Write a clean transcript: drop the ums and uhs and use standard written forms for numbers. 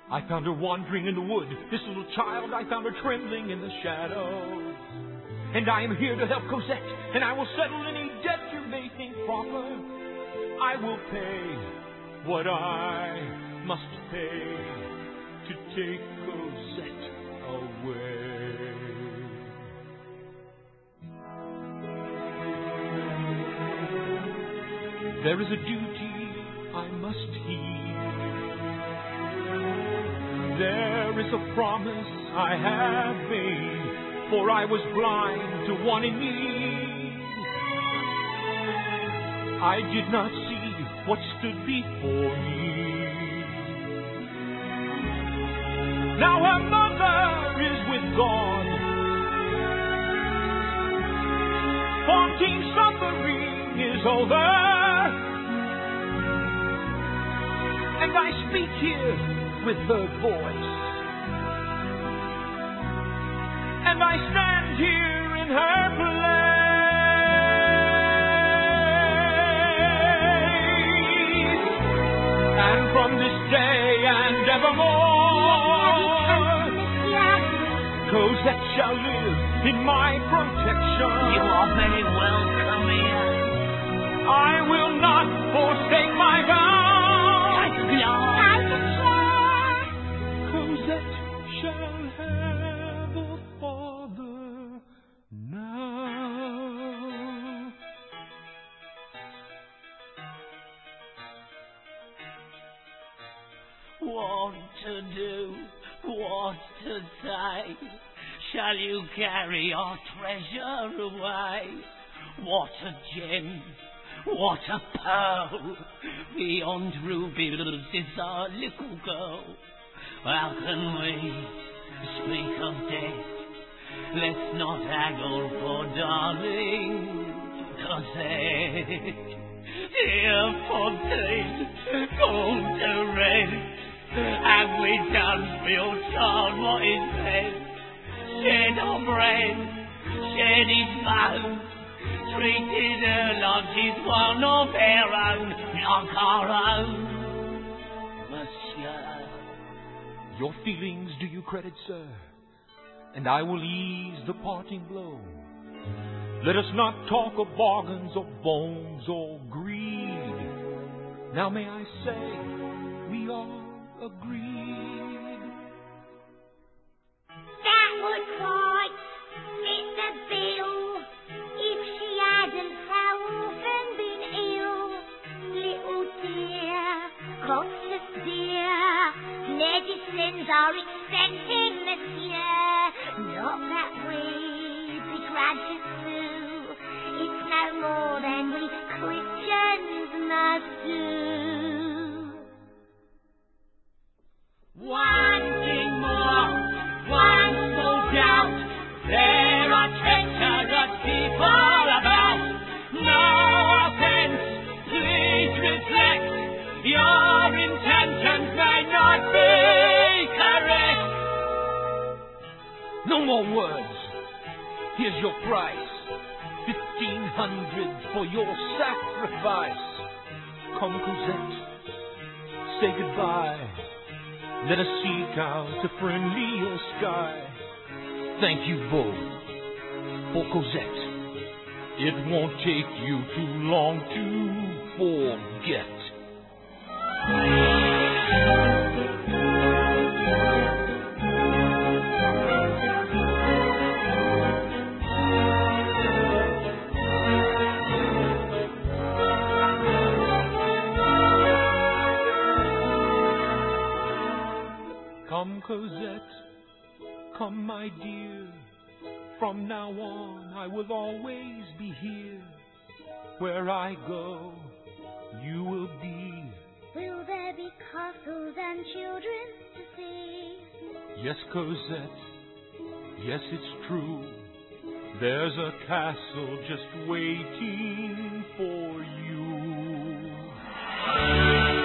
I found her wandering in the wood. This little child, I found her trembling in the shadows. And I am here to help Cosette, and I will settle any debt you may think proper. I will pay what I must pay to take Cosette away. There is a duty I must heed. There is a promise I have made, for I was blind to one in need. I did not see what stood before me. Now her mother is with God. Haunting suffering is over, and I speak here with her voice, and I stand here in her place. And from this day and evermore, Cosette shall live in my protection. You are very welcome here. I will not forsake my vow. Cosette shall have a father now. What to do, what to say? Shall you carry our treasure away? What a gem, what a pearl, beyond rubies is our little girl. How can we speak of death? Let's not haggle for darling Cosette. Dear Fontaine, come to rest. Have we done for your child what is best? Shed our bread, shed his bones, treated her like she's one of her own, like our own. Monsieur. Your feelings do you credit, sir, and I will ease the parting blow. Let us not talk of bargains or bones or greed. Now may I say, we are agreed. That would quite fit the bill if she hadn't so often been ill. Little dear, Costas dear, medicines are expensive, monsieur. Not that we begrudge it too. It's no more than we Christians must do. Wanting more, one small doubt. There are treacherous people about. No offense, please reflect. Your intentions may not be correct. No more words. Here's your price. 1,500 for your sacrifice. Come, Cosette, say goodbye. Let us seek out a friendlier sky. Thank you both for Cosette. It won't take you too long to forget. Come, Cosette, come, my dear. From now on, I will always be here. Where I go, you will be. Will there be castles and children to see? Yes, Cosette, yes, it's true. There's a castle just waiting for you.